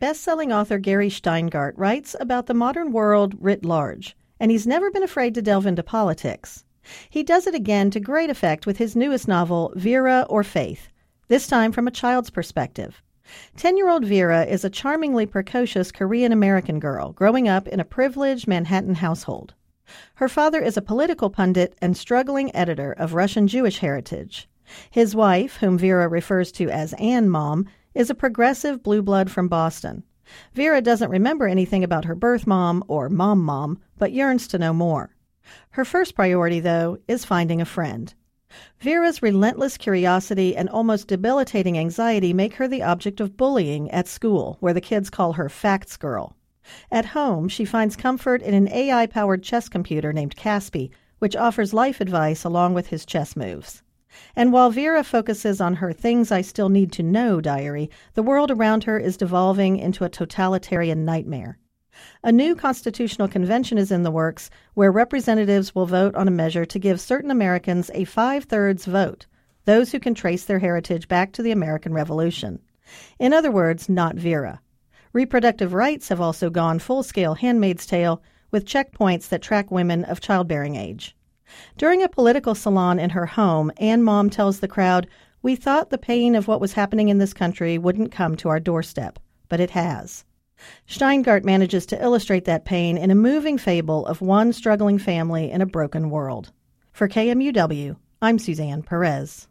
Best-selling author Gary Shteyngart writes about the modern world writ large, and he's never been afraid to delve into politics. He does it again to great effect with his newest novel, Vera or Faith, this time from a child's perspective. 10-year-old Vera is a charmingly precocious Korean-American girl growing up in a privileged Manhattan household. Her father is a political pundit and struggling editor of Russian Jewish heritage. His wife, whom Vera refers to as Ann Mom, is a progressive blue blood from Boston. Vera doesn't remember anything about her birth mom or mom, but yearns to know more. Her first priority, though, is finding a friend. Vera's relentless curiosity and almost debilitating anxiety make her the object of bullying at school, where the kids call her Facts Girl. At home, she finds comfort in an AI-powered chess computer named Caspi, which offers life advice along with his chess moves. And while Vera focuses on her Things I Still Need to Know diary, the world around her is devolving into a totalitarian nightmare. A new constitutional convention is in the works where representatives will vote on a measure to give certain Americans a 5/3 vote, those who can trace their heritage back to the American Revolution. In other words, not Vera. Reproductive rights have also gone full-scale Handmaid's Tale with checkpoints that track women of childbearing age. During a political salon in her home, Ann Mom tells the crowd, "We thought the pain of what was happening in this country wouldn't come to our doorstep, but it has." Shteyngart manages to illustrate that pain in a moving fable of one struggling family in a broken world. For KMUW, I'm Suzanne Perez.